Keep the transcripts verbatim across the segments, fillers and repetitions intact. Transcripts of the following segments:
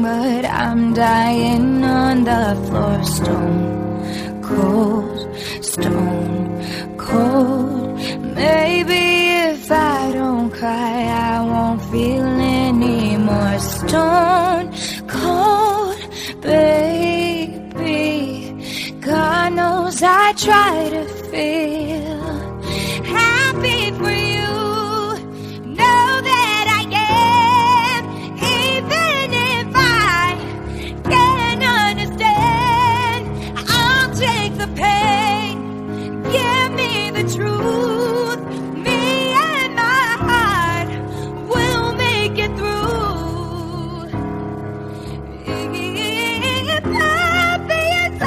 but I'm dying on the floor. Stone cold, stone cold. Maybe if I don't cry, I won't feel any more. Stone cold, baby. God knows I try to feel happy for you. Know that I am, even if I can't understand. I'll take the pain, give me the truth. Me and my heart will make it through. If happy is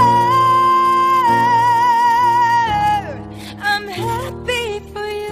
hard, I'm happy for you.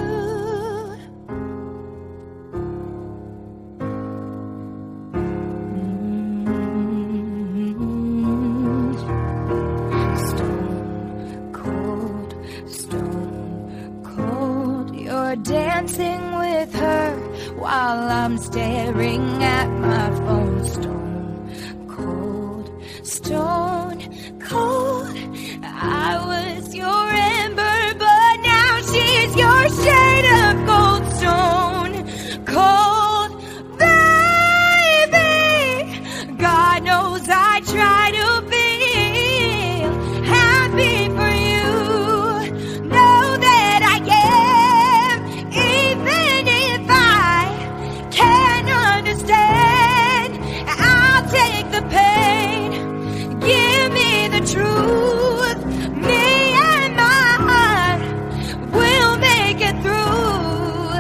Stone cold, stone cold. You're dancing with her while I'm staring at my phone. Stone cold, stone cold. I was your ember, but now she's your shade of gold. Stone cold, baby. God knows I try to feel happy for you. Know that I am, even if I can't understand. I'll take the pain, give me the truth. Me and my heart will make it through.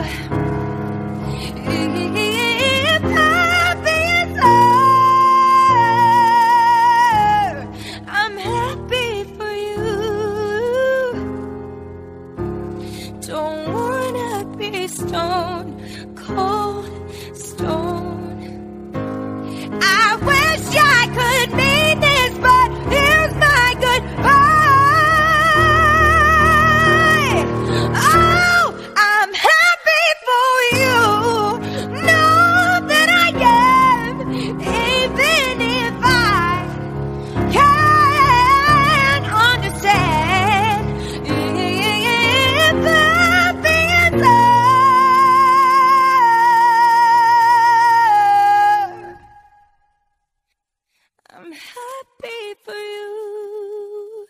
If happy is hard, I'm happy for you. Don't wanna be stone cold, stone. I wish I could mean this, but here's my goodbye. Oh, I'm happy for you. Know that I am, even if I can't understand. If happy is hard, I'm happy for you.